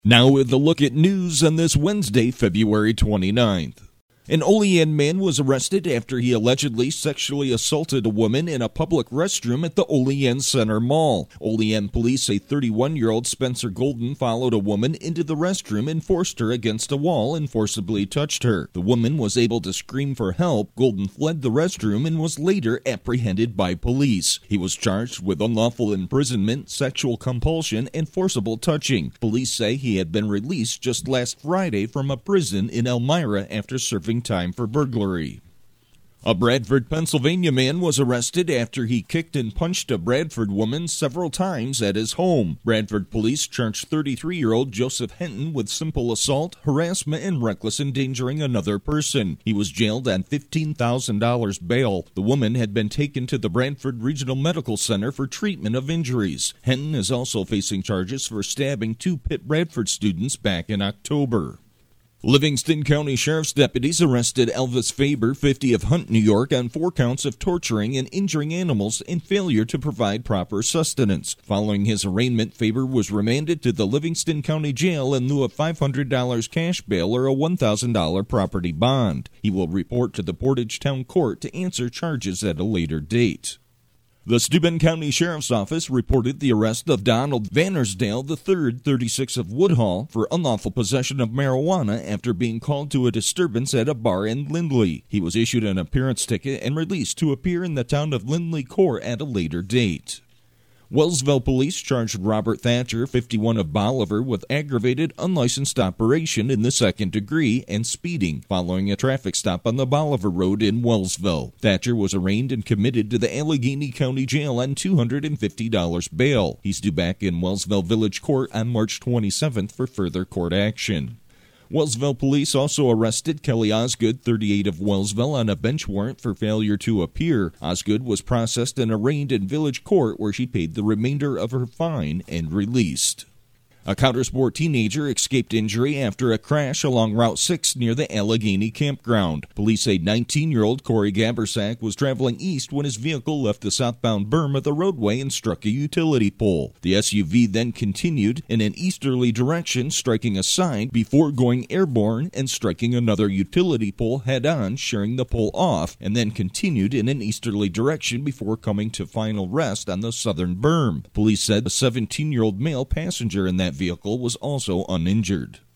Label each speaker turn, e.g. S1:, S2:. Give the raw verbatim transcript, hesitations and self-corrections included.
S1: Now with a look at news on this Wednesday, February twenty-ninth. An Olean man was arrested after he allegedly sexually assaulted a woman in a public restroom at the Olean Center Mall. Olean police say thirty-one-year-old Spencer Golden followed a woman into the restroom and forced her against a wall and forcibly touched her. The woman was able to scream for help. Golden fled the restroom and was later apprehended by police. He was charged with unlawful imprisonment, sexual compulsion, and forcible touching. Police say he had been released just last Friday from a prison in Elmira after serving time for burglary. A Bradford, Pennsylvania man was arrested after he kicked and punched a Bradford woman several times at his home. Bradford police charged thirty-three-year-old Joseph Henton with simple assault, harassment, and reckless endangering another person. He was jailed on fifteen thousand dollars bail. The woman had been taken to the Bradford Regional Medical Center for treatment of injuries. Henton is also facing charges for stabbing two Pitt Bradford students back in October. Livingston County Sheriff's deputies arrested Elvis Faber, fifty, of Hunt, New York, on four counts of torturing and injuring animals and failure to provide proper sustenance. Following his arraignment, Faber was remanded to the Livingston County Jail in lieu of five hundred dollars cash bail or a one thousand dollars property bond. He will report to the Portage Town Court to answer charges at a later date. The Steuben County Sheriff's Office reported the arrest of Donald Vannersdale the third, thirty-six, of Woodhall, for unlawful possession of marijuana after being called to a disturbance at a bar in Lindley. He was issued an appearance ticket and released to appear in the town of Lindley court at a later date. Wellsville police charged Robert Thatcher, fifty-one, of Bolivar, with aggravated unlicensed operation in the second degree and speeding following a traffic stop on the Bolivar Road in Wellsville. Thatcher was arraigned and committed to the Allegheny County Jail on two hundred fifty dollars bail. He's due back in Wellsville Village Court on March twenty-seventh for further court action. Wellsville police also arrested Kelly Osgood, thirty-eight, of Wellsville, on a bench warrant for failure to appear. Osgood was processed and arraigned in Village Court, where she paid the remainder of her fine and released. A Countersport teenager escaped injury after a crash along Route six near the Allegheny campground. Police say nineteen-year-old Corey Gabersack was traveling east when his vehicle left the southbound berm of the roadway and struck a utility pole. The S U V then continued in an easterly direction, striking a sign before going airborne and striking another utility pole head-on, shearing the pole off, and then continued in an easterly direction before coming to final rest on the southern berm. Police said a seventeen-year-old male passenger in that vehicle was also uninjured.